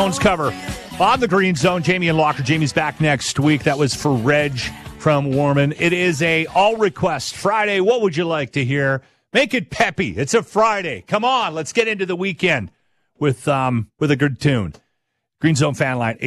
Jones cover on the Green Zone. Jamie and Locker. Jamie's back next week. That was for Reg from Warman. It is a all request Friday. What would you like to hear? Make it peppy. It's a Friday. Come on, let's get into the weekend with a good tune. Green Zone fan line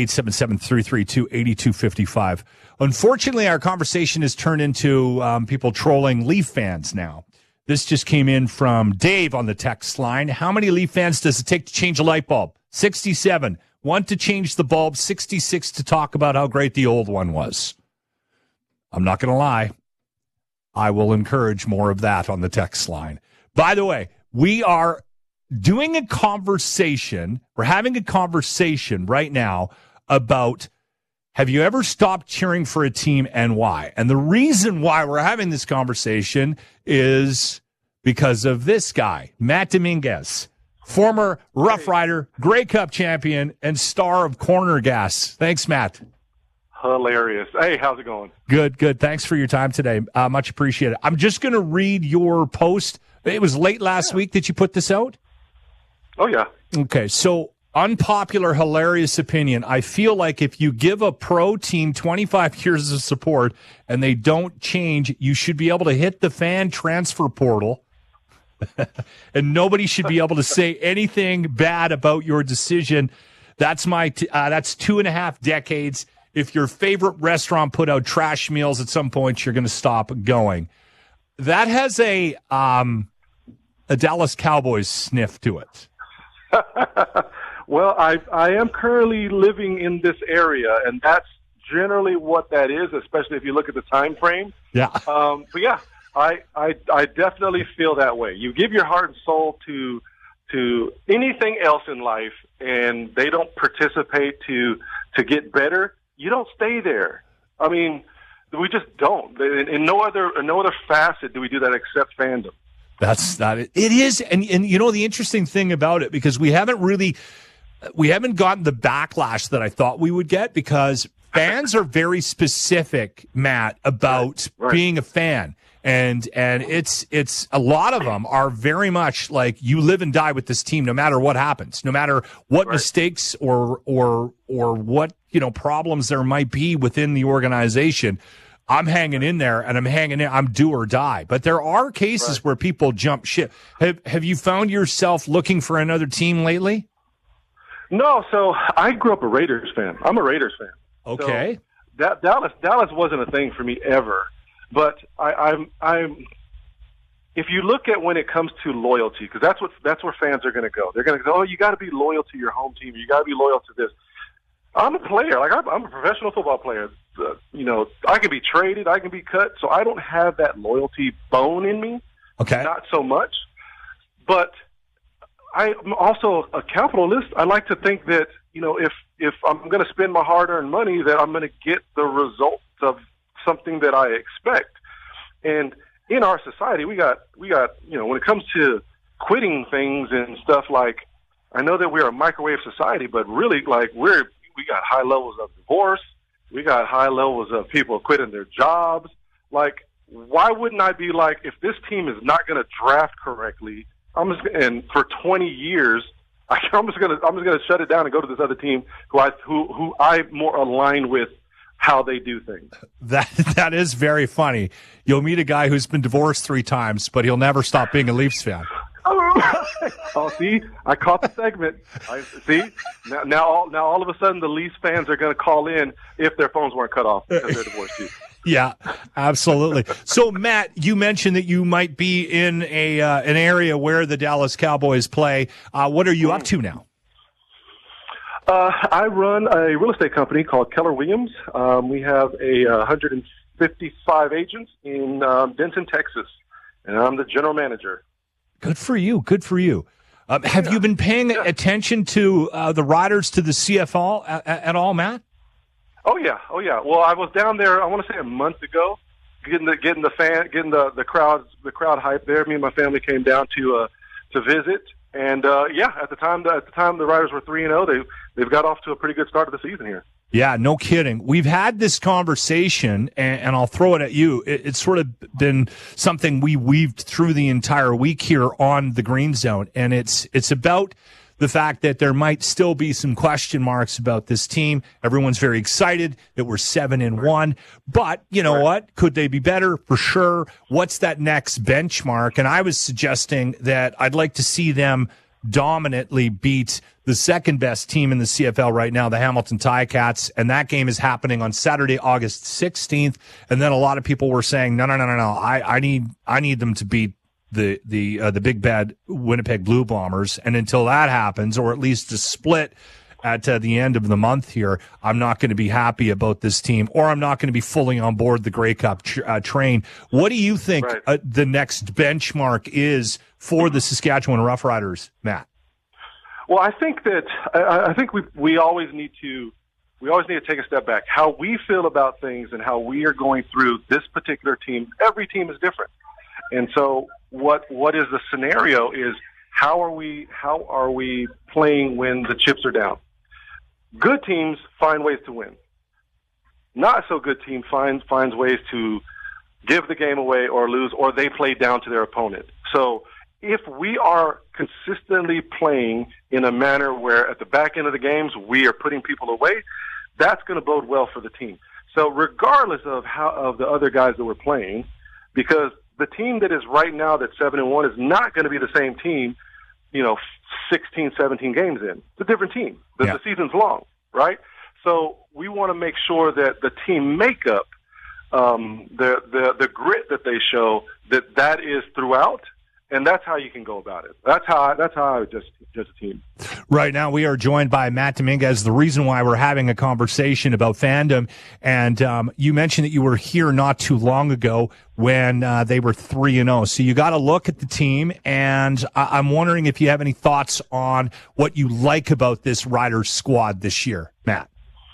877-332-8255. Unfortunately, our conversation has turned into people trolling Leaf fans now. This just came in from Dave on the text line. How many Leaf fans does it take to change a light bulb? 67. 1 to change the bulb, 66 to talk about how great the old one was. I'm not going to lie. I will encourage more of that on the text line. By the way, we are doing a conversation. We're having a conversation right now about, have you ever stopped cheering for a team and why? And the reason why we're having this conversation is because of this guy, Matt Dominguez, former Rough Rider, Grey Cup champion, and star of Corner Gas. Thanks, Matt. Hilarious. Hey, how's it going? Good, good. Thanks for your time today. Much appreciated. I'm just going to read your post. It was late last week that you put this out? Oh, yeah. Okay, so unpopular, hilarious opinion. I feel like if you give a pro team 25 years of support and they don't change, you should be able to hit the fan transfer portal and nobody should be able to say anything bad about your decision. That's that's 2.5 decades. If your favorite restaurant put out trash meals at some point, you're going to stop going. That has a Dallas Cowboys sniff to it. Well, I am currently living in this area, and that's generally what that is, especially if you look at the time frame. Yeah. But yeah, I definitely feel that way. You give your heart and soul to anything else in life, and they don't participate to get better. You don't stay there. I mean, we just don't. In no other facet do we do that except fandom. That's not it. It is, and you know the interesting thing about it, because we haven't gotten the backlash that I thought we would get, because fans are very specific, Matt, about being a fan. And it's a lot of them are very much like, you live and die with this team no matter what happens, no matter what mistakes or what, problems there might be within the organization. I'm hanging in there, and I'm do or die. But there are cases where people jump ship. Have you found yourself looking for another team lately? No, so I grew up a Raiders fan. I'm a Raiders fan. Okay. So Dallas wasn't a thing for me ever. But I'm if you look at when it comes to loyalty, because that's where fans are going to go. They're going to go, oh, you got to be loyal to your home team. You got to be loyal to this. I'm a player. Like, I'm a professional football player. I can be traded. I can be cut. So I don't have that loyalty bone in me. Okay. Not so much. But I'm also a capitalist. I like to think that, if I'm going to spend my hard-earned money, that I'm going to get the results of something that I expect. And in our society, we got, when it comes to quitting things and stuff, like, I know that we're a microwave society, but really, like, we got high levels of divorce. We got high levels of people quitting their jobs. Like, why wouldn't I be like, if this team is not going to draft correctly, and for 20 years, I'm just gonna shut it down and go to this other team who I more align with how they do things. That is very funny. You'll meet a guy who's been divorced 3 times, but he'll never stop being a Leafs fan. Oh, see, I caught the segment. Now all of a sudden the Leafs fans are going to call in if their phones weren't cut off because they're divorced too. Yeah, absolutely. So, Matt, you mentioned that you might be in an area where the Dallas Cowboys play. What are you up to now? I run a real estate company called Keller Williams. We have 155 agents in Denton, Texas, and I'm the general manager. Good for you. Good for you. Have you been paying attention to the riders to the CFL at all, Matt? Oh yeah. Well, I was down there, I want to say a month ago, getting the crowd hype there. Me and my family came down to visit, and at the time the Riders were 3-0. They've got off to a pretty good start of the season here. Yeah, no kidding. We've had this conversation, and I'll throw it at you. It's sort of been something we weaved through the entire week here on the Green Zone, and it's about the fact that there might still be some question marks about this team. Everyone's very excited that we're 7-1, but you know what? Could they be better? For sure. What's that next benchmark? And I was suggesting that I'd like to see them dominantly beat the second best team in the CFL right now, the Hamilton Ticats, and that game is happening on Saturday, August 16th. And then a lot of people were saying, no. I need them to beat the big bad Winnipeg Blue Bombers. And until that happens, or at least a split at the end of the month here, I'm not going to be happy about this team, or I'm not going to be fully on board the Grey Cup train. What do you think the next benchmark is for the Saskatchewan Roughriders, Matt? Well, I think that we always need to take a step back. How we feel about things and how we are going through this particular team. Every team is different, and so what is the scenario is how are we playing when the chips are down? Good teams find ways to win. Not so good team finds ways to give the game away or lose, or they play down to their opponent. So if we are consistently playing in a manner where at the back end of the games we are putting people away, that's going to bode well for the team. So regardless of the other guys that we're playing, because the team that is right now that's 7-1 is not going to be the same team, 16, 17 games in. It's a different team. The season's long, right? So we want to make sure that the team makeup, the grit that they show, that is throughout. And that's how you can go about it. That's how I would just a team. Right now, we are joined by Matt Dominguez. The reason why we're having a conversation about fandom, and you mentioned that you were here not too long ago when they were 3-0. So you got to look at the team, and I'm wondering if you have any thoughts on what you like about this Riders squad this year, Matt.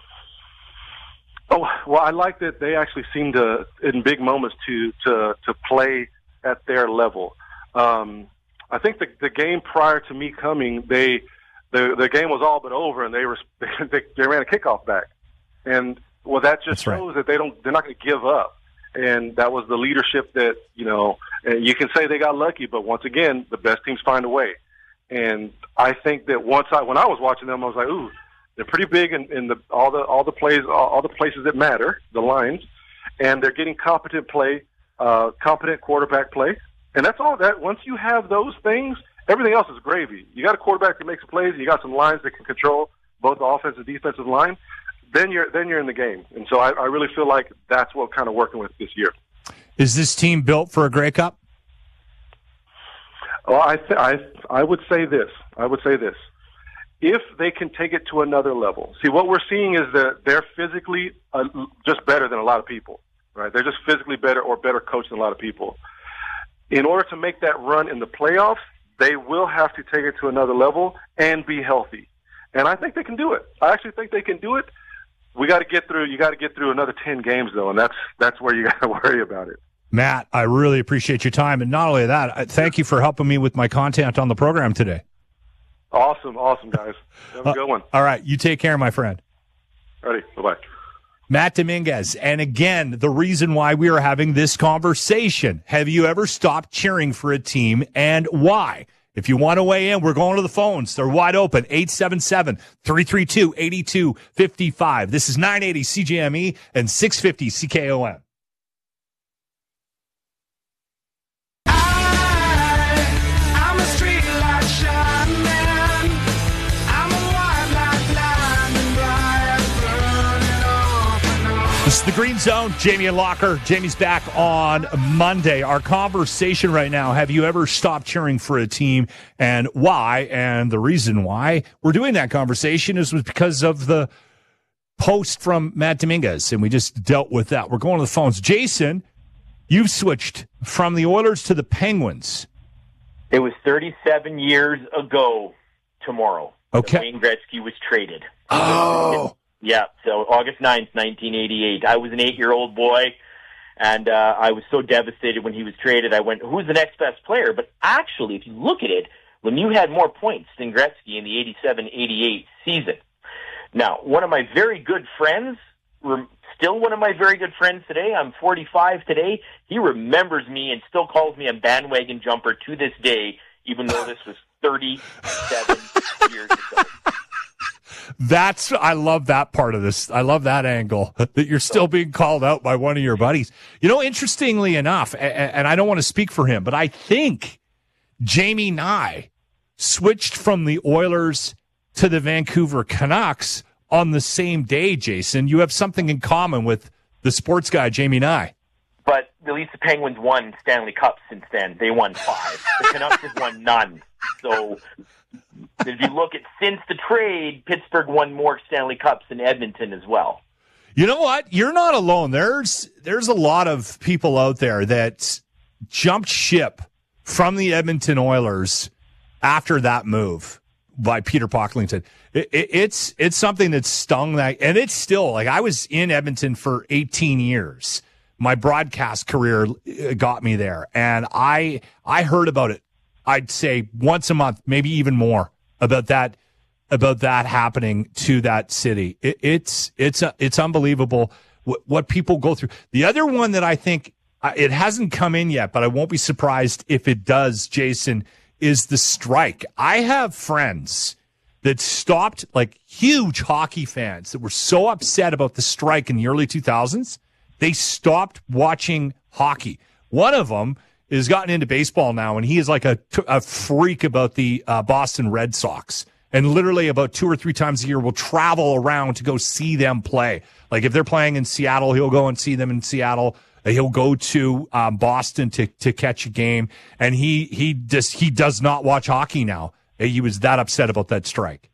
Oh well, I like that they actually seem to, in big moments, to play at their level. I think the game prior to me coming, the game was all but over, and they ran a kickoff back, and that just shows that they're not going to give up, and that was the leadership that and you can say they got lucky, but once again, the best teams find a way, and I think that when I was watching them, I was like, ooh, they're pretty big in all the places that matter, the lines, and they're getting competent play, competent quarterback play. And that's all that. Once you have those things, everything else is gravy. You got a quarterback that makes plays, and you got some lines that can control both the offensive and defensive line. Then you're in the game. And so I really feel like that's what kind of working with this year. Is this team built for a Grey Cup? Well, I would say this. If they can take it to another level. See, what we're seeing is that they're physically just better than a lot of people, right? They're just physically better or better coached than a lot of people. In order to make that run in the playoffs, they will have to take it to another level and be healthy. And I think they can do it. I actually think they can do it. You got to get through another 10 games, though, and that's where you got to worry about it. Matt, I really appreciate your time. And not only that, thank you for helping me with my content on the program today. Awesome, guys. Have a good one. All right. You take care, my friend. All right. Bye-bye. Matt Dominguez. And again, the reason why we are having this conversation. Have you ever stopped cheering for a team, and why? If you want to weigh in, we're going to the phones. They're wide open. 877-332-8255. This is 980 CJME and 650 CKOM. This is the Green Zone. Jamie and Locker. Jamie's back on Monday. Our conversation right now, have you ever stopped cheering for a team, and why? And the reason why we're doing that conversation is because of the post from Matt Dominguez, and we just dealt with that. We're going to the phones. Jason, you've switched from the Oilers to the Penguins. It was 37 years ago tomorrow. Okay. Wayne Gretzky was traded. Oh. Yeah, so August 9th, 1988. I was an 8-year-old boy, and I was so devastated when he was traded. I went, who's the next best player? But actually, if you look at it, Lemieux had more points than Gretzky in the 87-88 season. Now, one of my very good friends, still one of my very good friends today, I'm 45 today, he remembers me and still calls me a bandwagon jumper to this day, even though this was 37 5 years or so. I love that part of this. I love that angle that you're still being called out by one of your buddies. You know, interestingly enough, and I don't want to speak for him, but I think Jamie Nye switched from the Oilers to the Vancouver Canucks on the same day, Jason. You have something in common with the sports guy, Jamie Nye. But at least the Penguins won Stanley Cups since then. They won 5. The Canucks have won none. So if you look at since the trade, Pittsburgh won more Stanley Cups than Edmonton as well. You know what? You're not alone. There's a lot of people out there that jumped ship from the Edmonton Oilers after that move by Peter Pocklington. It's something that stung that, and it's still like I was in Edmonton for 18 years. My broadcast career got me there, and I heard about it. I'd say once a month, maybe even more about that happening to that city. It's unbelievable what people go through. The other one that I think it hasn't come in yet, but I won't be surprised if it does, Jason, is the strike. I have friends that stopped, like huge hockey fans that were so upset about the strike in the early 2000s, they stopped watching hockey. One of them has gotten into baseball now, and he is like a freak about the Boston Red Sox. And literally about 2 or 3 times a year will travel around to go see them play. Like if they're playing in Seattle, he'll go and see them in Seattle. He'll go to Boston to catch a game, and he does not watch hockey now. He was that upset about that strike.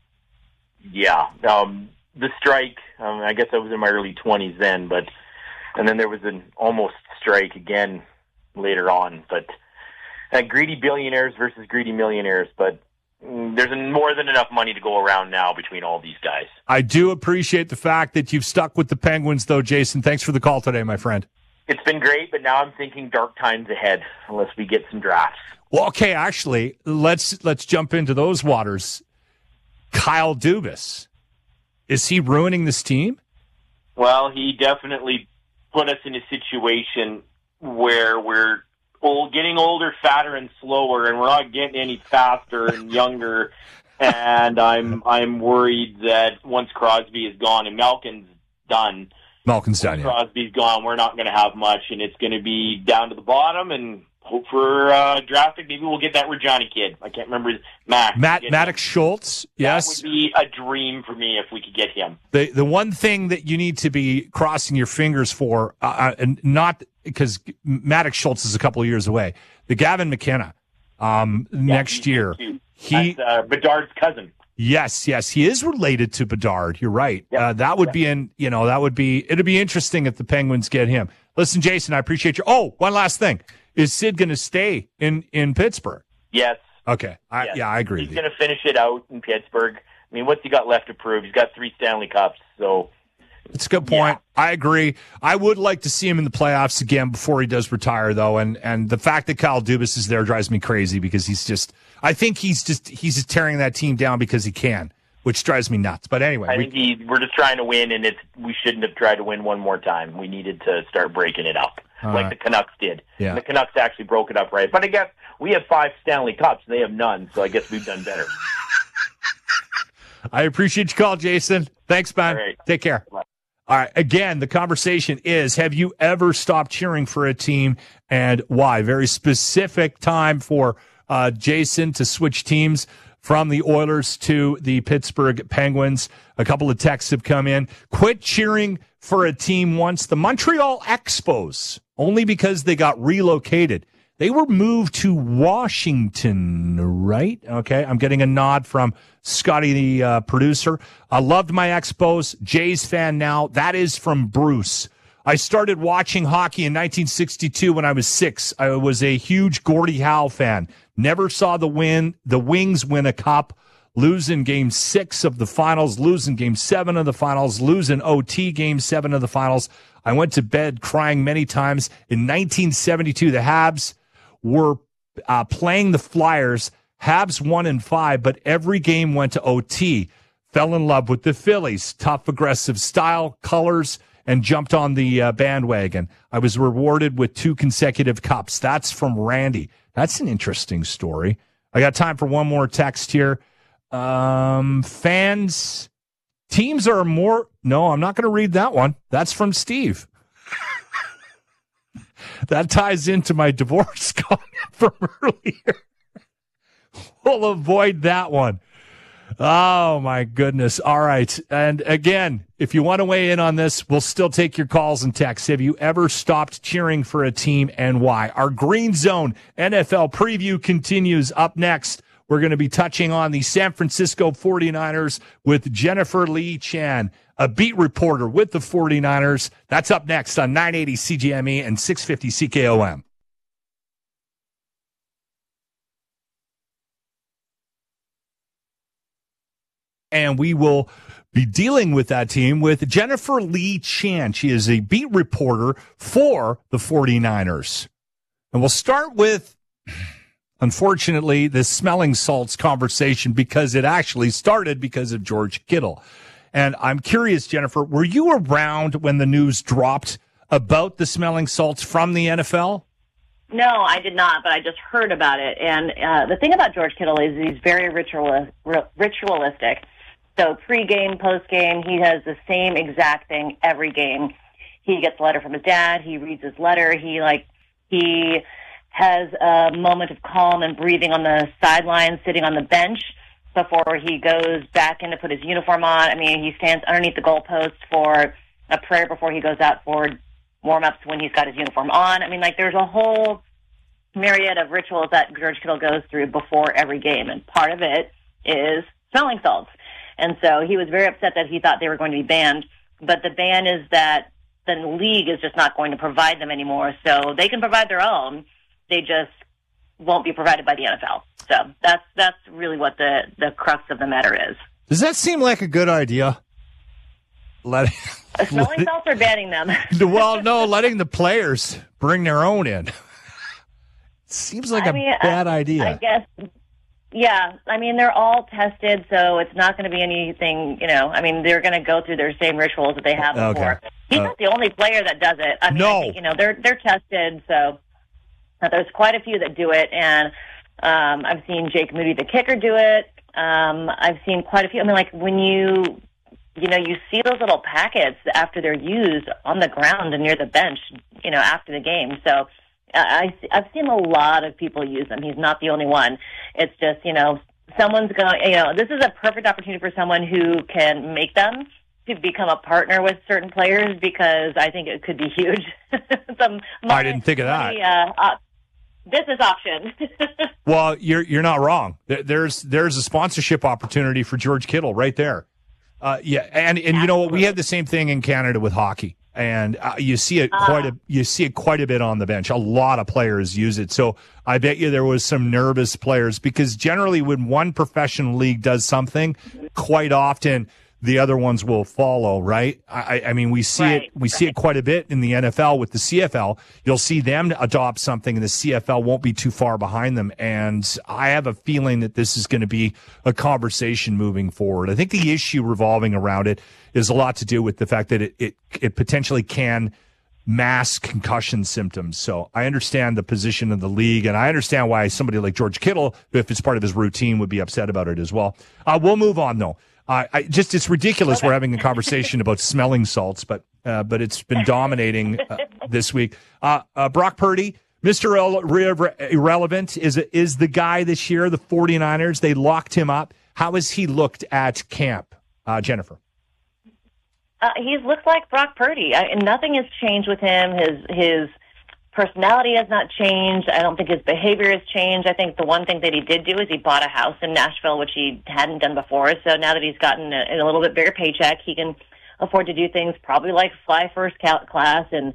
Yeah, the strike. I guess I was in my early 20s then, and then there was an almost strike again later on. But greedy billionaires versus greedy millionaires. But there's more than enough money to go around now between all these guys. I do appreciate the fact that you've stuck with the Penguins, though, Jason. Thanks for the call today, my friend. It's been great, but now I'm thinking dark times ahead unless we get some drafts. Well, okay, actually, let's jump into those waters. Kyle Dubas, is he ruining this team? Well, he definitely put us in a situation where we're getting older, fatter, and slower, and we're not getting any faster and younger. And I'm worried that once Crosby is gone and Malkin's done, yeah. Crosby's gone, we're not going to have much, and it's going to be down to the bottom and hope for drafting. Maybe we'll get that Rajani kid. I can't remember his Maddox Schultz. Yes, that would be a dream for me if we could get him. The one thing that you need to be crossing your fingers for, and not because Maddox Schultz is a couple of years away. The Gavin McKenna next year. That's Bedard's cousin. Yes, he is related to Bedard. You're right. Yep. That would be it'd be interesting if the Penguins get him. Listen, Jason, I appreciate you. Oh, one last thing. Is Sid going to stay in Pittsburgh? Yes. Okay. Yes. I agree. He's going to finish it out in Pittsburgh. I mean, what's he got left to prove? He's got 3 Stanley Cups, so. It's a good point. Yeah. I agree. I would like to see him in the playoffs again before he does retire, though. And the fact that Kyle Dubas is there drives me crazy because he's just tearing that team down because he can, which drives me nuts. But anyway, I think we're just trying to win, and we shouldn't have tried to win one more time. We needed to start breaking it up, like the Canucks did. Yeah. And the Canucks actually broke it up right. But I guess we have 5 Stanley Cups, and they have none, so I guess we've done better. I appreciate your call, Jason. Thanks, man. All right. Take care. Bye. All right. Again, the conversation is, have you ever stopped cheering for a team and why? Very specific time for Jason to switch teams from the Oilers to the Pittsburgh Penguins. A couple of texts have come in. Quit cheering for a team once. The Montreal Expos, only because they got relocated. They were moved to Washington, right? Okay, I'm getting a nod from Scotty, the producer. I loved my Expos. Jays fan now. That is from Bruce. I started watching hockey in 1962 when I was 6. I was a huge Gordie Howe fan. Never saw the Wings win a cup. Losing Game 6 of the finals, losing Game 7 of the finals, losing OT Game 7 of the finals. I went to bed crying many times. In 1972, the Habs were playing the Flyers. Habs won in 5, but every game went to OT. Fell in love with the Phillies. Tough, aggressive style, colors, and jumped on the bandwagon. I was rewarded with 2 consecutive cups. That's from Randy. That's an interesting story. I got time for one more text here. Teams are more. No, I'm not going to read that one. That's from Steve. That ties into my divorce comment from earlier. We'll avoid that one. Oh, my goodness. All right. And again, if you want to weigh in on this, we'll still take your calls and texts. Have you ever stopped cheering for a team and why? Our Green Zone NFL preview continues up next. We're going to be touching on the San Francisco 49ers with Jennifer Lee Chan, a beat reporter with the 49ers. That's up next on 980 CGME and 650 CKOM. And we will be dealing with that team with Jennifer Lee Chan. She is a beat reporter for the 49ers. And we'll start with, unfortunately, the smelling salts conversation because it actually started because of George Kittle. And I'm curious, Jennifer, were you around when the news dropped about the smelling salts from the NFL? No, I did not, but I just heard about it. And the thing about George Kittle is he's very ritualistic. So pre-game, post-game, he has the same exact thing every game. He gets a letter from his dad. He reads his letter. He has a moment of calm and breathing on the sideline, sitting on the bench before he goes back in to put his uniform on. I mean, he stands underneath the goalpost for a prayer before he goes out for warm-ups when he's got his uniform on. I mean, like, there's a whole myriad of rituals that George Kittle goes through before every game, and part of it is smelling salts. And so he was very upset that he thought they were going to be banned. But the ban is that the league is just not going to provide them anymore. So they can provide their own. They just won't be provided by the NFL. So that's really what the crux of the matter is. Does that seem like a good idea? Smelling salts or banning them? Well, no, letting the players bring their own in. Seems like a bad idea. I guess. Yeah, I mean, they're all tested, so it's not going to be anything, I mean, they're going to go through their same rituals that they have before. Okay. He's not the only player that does it. I mean, no. I think, they're tested, so there's quite a few that do it, and I've seen Jake Moody, the kicker, do it. I've seen quite a few. I mean, like, when you see those little packets after they're used on the ground and near the bench, after the game, so I've seen a lot of people use them. He's not the only one. It's just, someone's going to, this is a perfect opportunity for someone who can make them to become a partner with certain players because I think it could be huge. I didn't think of that. Business option. Well, you're not wrong. There's a sponsorship opportunity for George Kittle right there. Yeah, and you know what? We had the same thing in Canada with hockey. And you see it quite a bit on the bench. A lot of players use it. So I bet you there was some nervous players because generally when one professional league does something, quite often the other ones will follow, right? I mean, we see it. We see it quite a bit in the NFL with the CFL. You'll see them adopt something, and the CFL won't be too far behind them. And I have a feeling that this is going to be a conversation moving forward. I think the issue revolving around it is a lot to do with the fact that it potentially can mask concussion symptoms. So I understand the position of the league, and I understand why somebody like George Kittle, if it's part of his routine, would be upset about it as well. We'll move on, though. It's ridiculous we're having a conversation about smelling salts, but it's been dominating this week. Brock Purdy, Mr. Irrelevant, is the guy this year, the 49ers. They locked him up. How has he looked at camp, Jennifer? He's looked like Brock Purdy. Nothing has changed with him. His personality has not changed. I don't think his behavior has changed. I think the one thing that he did do is he bought a house in Nashville, which he hadn't done before. So now that he's gotten a little bit bigger paycheck, he can afford to do things probably like fly first class and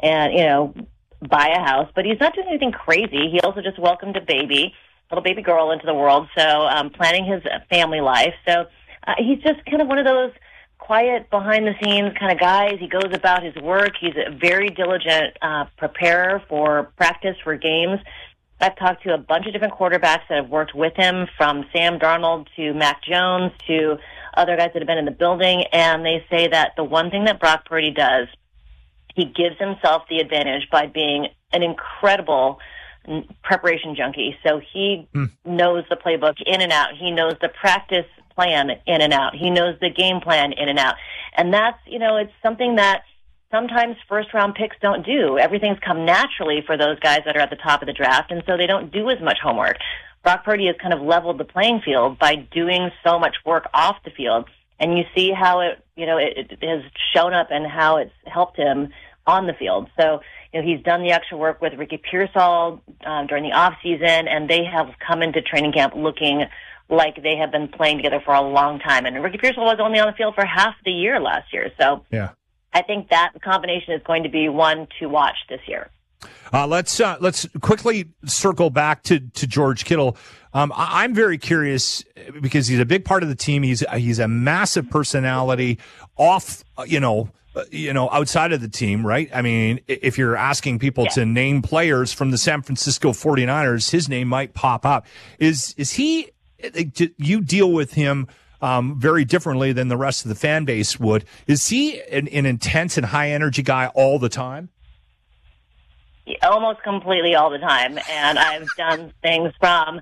buy a house. But he's not doing anything crazy. He also just welcomed a little baby girl into the world. So planning his family life. So he's just kind of one of those quiet, behind-the-scenes kind of guys. He goes about his work. He's a very diligent preparer for practice, for games. I've talked to a bunch of different quarterbacks that have worked with him, from Sam Darnold to Mac Jones to other guys that have been in the building, and they say that the one thing that Brock Purdy does, he gives himself the advantage by being an incredible preparation junkie. So he knows the playbook in and out. He knows the practice plan in and out. He knows the game plan in and out. And that's, it's something that sometimes first-round picks don't do. Everything's come naturally for those guys that are at the top of the draft, and so they don't do as much homework. Brock Purdy has kind of leveled the playing field by doing so much work off the field, and you see how it has shown up and how it's helped him on the field. So, he's done the extra work with Ricky Pearsall during the off season, and they have come into training camp looking like they have been playing together for a long time. And Ricky Pearsall was only on the field for half the year last year. So yeah, I think that combination is going to be one to watch this year. Let's quickly circle back to George Kittle. I'm very curious because he's a big part of the team. He's a massive personality off, outside of the team, right? I mean, if you're asking people to name players from the San Francisco 49ers, his name might pop up. Is he, you deal with him very differently than the rest of the fan base would. Is he an intense and high energy guy all the time? Almost completely all the time. And I've done things from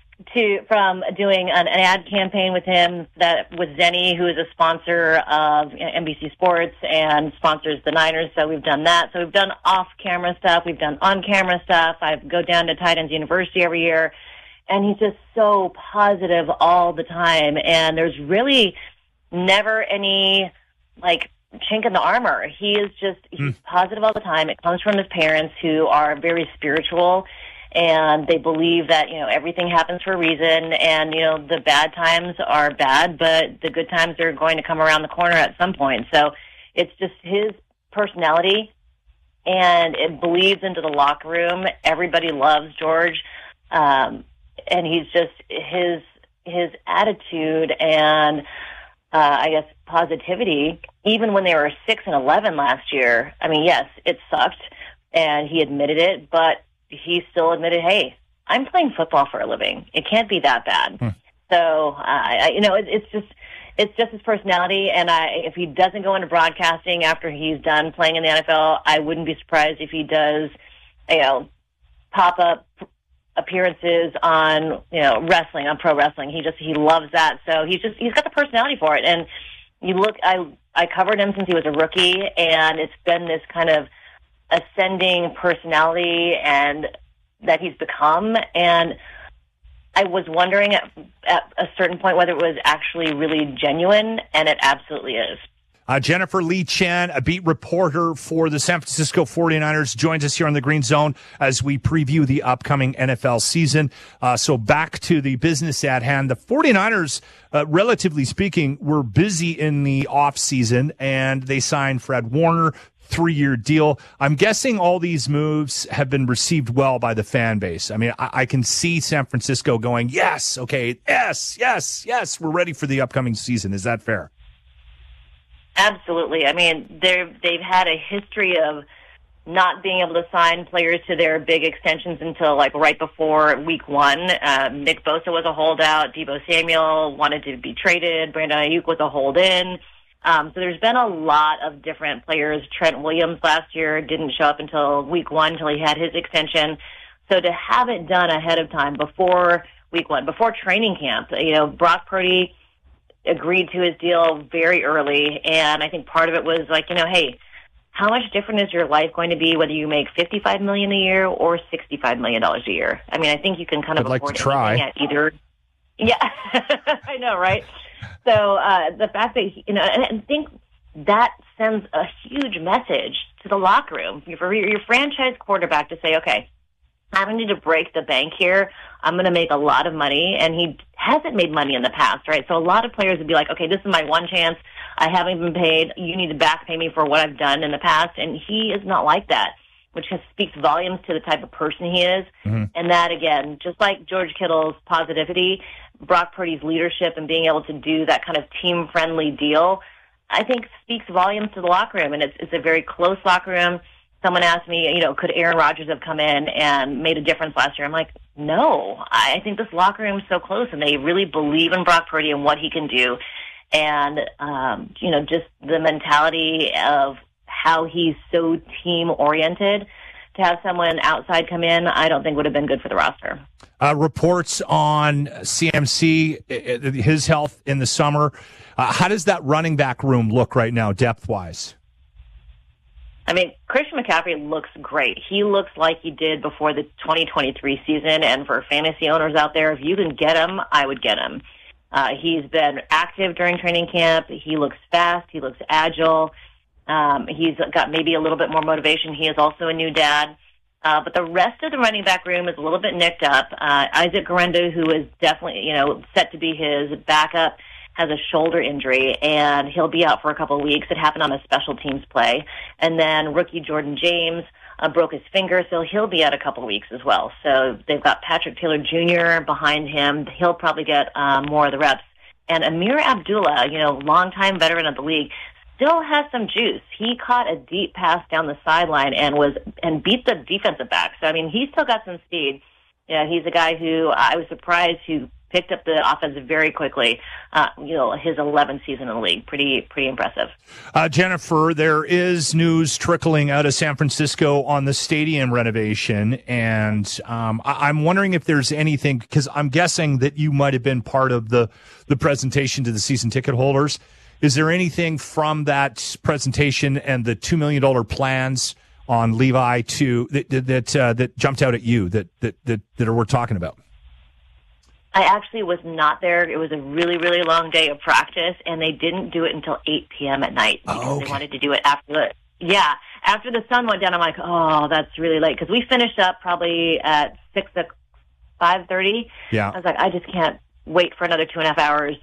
doing an ad campaign with him with Zenny, who is a sponsor of NBC Sports and sponsors the Niners. So we've done that. So we've done off-camera stuff. We've done on-camera stuff. I go down to Tight Ends University every year, and he's just so positive all the time. And there's really never any, chink in the armor. He's positive all the time. It comes from his parents, who are very spiritual, and they believe that, everything happens for a reason, and, the bad times are bad, but the good times are going to come around the corner at some point. So it's just his personality, and it bleeds into the locker room. Everybody loves George, and he's just his attitude and I guess positivity, even when they were 6-11 last year. I mean, yes, it sucked, and he admitted it, but he still admitted, hey, I'm playing football for a living. It can't be that bad. So, it's just his personality. And if he doesn't go into broadcasting after he's done playing in the NFL, I wouldn't be surprised if he does, pop up appearances on, wrestling, on pro wrestling. He loves that. So he's got the personality for it. And I covered him since he was a rookie, and it's been this kind of ascending personality and that he's become. And I was wondering at a certain point whether it was actually really genuine, and it absolutely is. Jennifer Lee Chan, a beat reporter for the San Francisco 49ers, joins us here on the Green Zone as we preview the upcoming NFL season. So back to the business at hand. The 49ers, relatively speaking, were busy in the offseason, and they signed Fred Warner, 3-year deal. I'm guessing all these moves have been received well by the fan base. I mean, I can see San Francisco going, yes, okay, yes, we're ready for the upcoming season. Is that fair? Absolutely. I mean, they've had a history of not being able to sign players to their big extensions until right before week one. Nick Bosa was a holdout. Deebo Samuel wanted to be traded. Brandon Ayuk was a hold-in. So there's been a lot of different players. Trent Williams last year didn't show up until week one, until he had his extension. So to have it done ahead of time, before week one, before training camp, Brock Purdy agreed to his deal very early, and I think part of it was hey, how much different is your life going to be whether you make $55 million a year or $65 million a year? I mean, I think you can kind of afford anything at either. Yeah, I know, right? So the fact that and I think that sends a huge message to the locker room for your franchise quarterback to say, okay, I need to break the bank here. I'm going to make a lot of money. And he hasn't made money in the past, right? So a lot of players would be like, okay, this is my one chance. I haven't been paid. You need to back pay me for what I've done in the past. And he is not like that, which speaks volumes to the type of person he is. Mm-hmm. And that, again, just like George Kittle's positivity, Brock Purdy's leadership and being able to do that kind of team-friendly deal, I think speaks volumes to the locker room. And it's a very close locker room. Someone asked me, could Aaron Rodgers have come in and made a difference last year? I'm like, no. I think this locker room is so close, and they really believe in Brock Purdy and what he can do. And, just the mentality of how he's so team-oriented to have someone outside come in, I don't think would have been good for the roster. Reports on CMC, his health in the summer. How does that running back room look right now, depth-wise? I mean, Christian McCaffrey looks great. He looks like he did before the 2023 season, and for fantasy owners out there, if you can get him, I would get him. He's been active during training camp. He looks fast. He looks agile. He's got maybe a little bit more motivation. He is also a new dad. But the rest of the running back room is a little bit nicked up. Isaac Garenda, who is definitely, set to be his backup, has a shoulder injury, and he'll be out for a couple of weeks. It happened on a special teams play. And then rookie Jordan James broke his finger, so he'll be out a couple of weeks as well. So they've got Patrick Taylor Jr. behind him. He'll probably get more of the reps. And Amir Abdullah, longtime veteran of the league, still has some juice. He caught a deep pass down the sideline and beat the defensive back. So, I mean, he's still got some speed. Yeah, he's a guy who I was surprised who picked up the offense very quickly. His 11th season in the league, pretty impressive. Jennifer, there is news trickling out of San Francisco on the stadium renovation, and I'm wondering if there's anything, because I'm guessing that you might have been part of the presentation to the season ticket holders. Is there anything from that presentation and the $2 million plans on Levi that jumped out at you that we're talking about? I actually was not there. It was a really, really long day of practice, and they didn't do it until 8 p.m. at night because they wanted to do it after the sun went down. I'm like, oh, that's really late, because we finished up probably at 5:30. Yeah, I was like, I just can't wait for another 2.5 hours.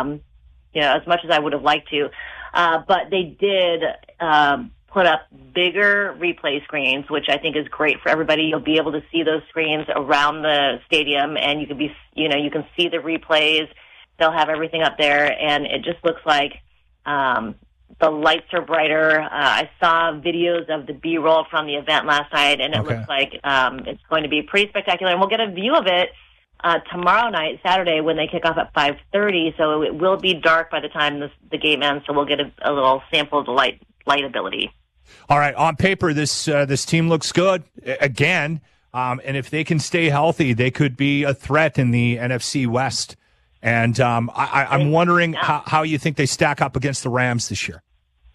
As much as I would have liked to, but they did put up bigger replay screens, which I think is great for everybody. You'll be able to see those screens around the stadium, and you can see the replays. They'll have everything up there, and it just looks like the lights are brighter. I saw videos of the B-roll from the event last night, and it looks like it's going to be pretty spectacular, and we'll get a view of it tomorrow night, Saturday, when they kick off at 5:30. So it will be dark by the time the game ends. So we'll get a little sample of the light ability. All right. On paper, this team looks good again. And if they can stay healthy, they could be a threat in the NFC West. And I'm wondering how you think they stack up against the Rams this year.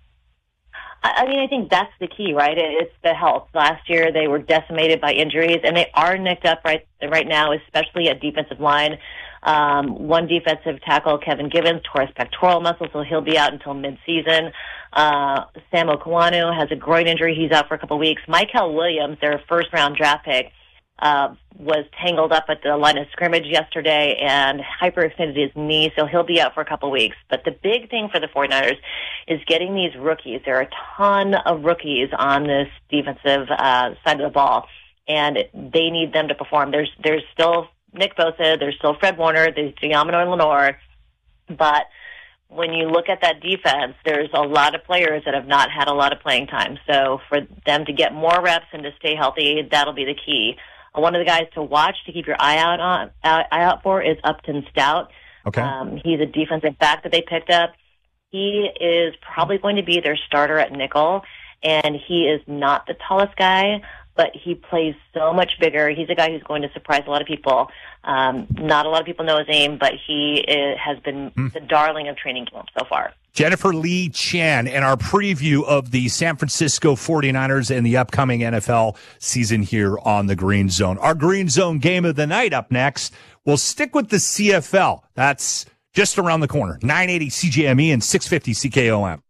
I mean, I think that's the key, right? It's the health. Last year, they were decimated by injuries, and they are nicked up right now, especially at defensive line. One defensive tackle, Kevin Givens, tore his pectoral muscle, so he'll be out until midseason. Sam Okwanu has a groin injury. He's out for a couple of weeks. Michael Williams, their first-round draft pick, was tangled up at the line of scrimmage yesterday and hyperextended his knee, so he'll be out for a couple of weeks. But the big thing for the 49ers is getting these rookies. There are a ton of rookies on this defensive side of the ball, and they need them to perform. There's still Nick Bosa, there's still Fred Warner, there's Giamano Lenore, but when you look at that defense, there's a lot of players that have not had a lot of playing time. So for them to get more reps and to stay healthy, that'll be the key. One of the guys to watch, to keep your eye out for, is Upton Stout. Okay. He's a defensive back that they picked up. He is probably going to be their starter at nickel, and he is not the tallest guy, but he plays so much bigger. He's a guy who's going to surprise a lot of people. Not a lot of people know his name, but he has been the darling of training camp so far. Jennifer Lee Chan and our preview of the San Francisco 49ers and the upcoming NFL season here on the Green Zone. Our Green Zone game of the night up next. We'll stick with the CFL. That's just around the corner. 980 CJME and 650 CKOM.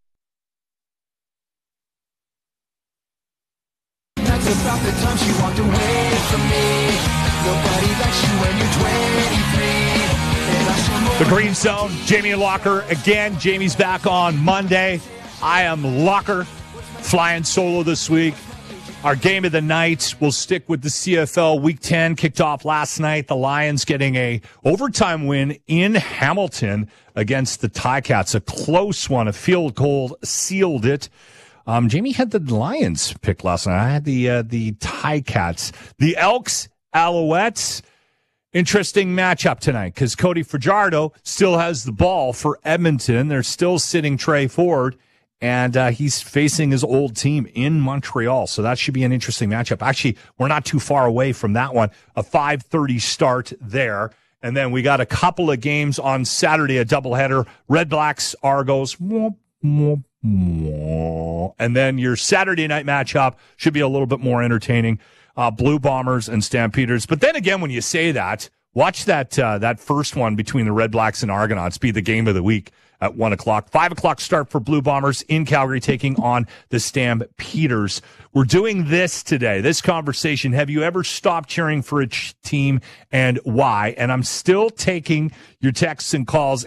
That's about the time she walked away from me. Nobody likes you when you're 23. The Green Zone, Jamie Locker. Again, Jamie's back on Monday. I am Locker, flying solo this week. Our game of the night, we'll stick with the CFL. Week 10 kicked off last night. The Lions getting a overtime win in Hamilton against the Ticats. A close one. A field goal sealed it. Jamie had the Lions pick last night. I had the Ticats. The Elks, Alouettes. Interesting matchup tonight because Cody Fajardo still has the ball for Edmonton. They're still sitting Trey Ford. And he's facing his old team in Montreal. So that should be an interesting matchup. Actually, we're not too far away from that one. A 5:30 start there. And then we got a couple of games on Saturday, a doubleheader. Red Blacks, Argos. And then your Saturday night matchup should be a little bit more entertaining. Blue Bombers and Stampeders. But then again, when you say that, watch that first one between the Red Blacks and Argonauts be the game of the week at 1 o'clock. 5 o'clock start for Blue Bombers in Calgary taking on the Stampeders. We're doing this today, this conversation. Have you ever stopped cheering for a team and why? And I'm still taking your texts and calls,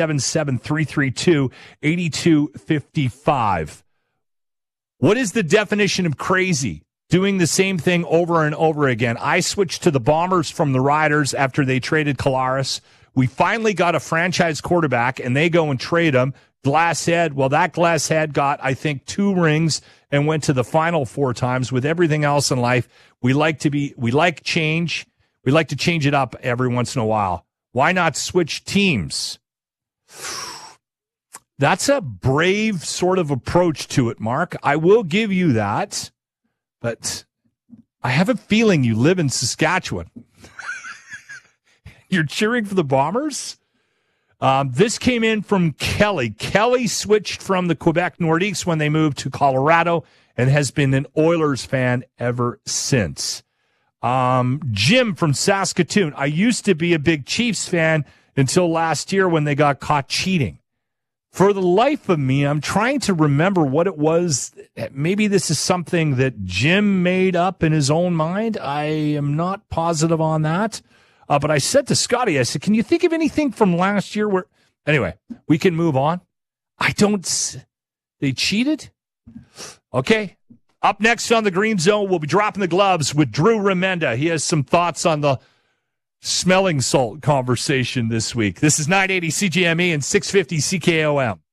877-332-8255. What is the definition of crazy? Doing the same thing over and over again. I switched to the Bombers from the Riders after they traded Kolaris. We finally got a franchise quarterback, and they go and trade him. Glasshead, well, that Glasshead got, I think, 2 rings and went to the final 4 times. With everything else in life, we like change. We like to change it up every once in a while. Why not switch teams? That's a brave sort of approach to it, Mark. I will give you that. But I have a feeling you live in Saskatchewan. You're cheering for the Bombers? This came in from Kelly. Kelly switched from the Quebec Nordiques when they moved to Colorado and has been an Oilers fan ever since. Jim from Saskatoon. I used to be a big Chiefs fan until last year when they got caught cheating. For the life of me, I'm trying to remember what it was. Maybe this is something that Jim made up in his own mind. I am not positive on that. But I said to Scotty, I said, can you think of anything from last year where... Anyway, we can move on. They cheated? Okay. Up next on the Green Zone, we'll be dropping the gloves with Drew Remenda. He has some thoughts on the smelling salt conversation this week. This is 980 CGME and 650 CKOM.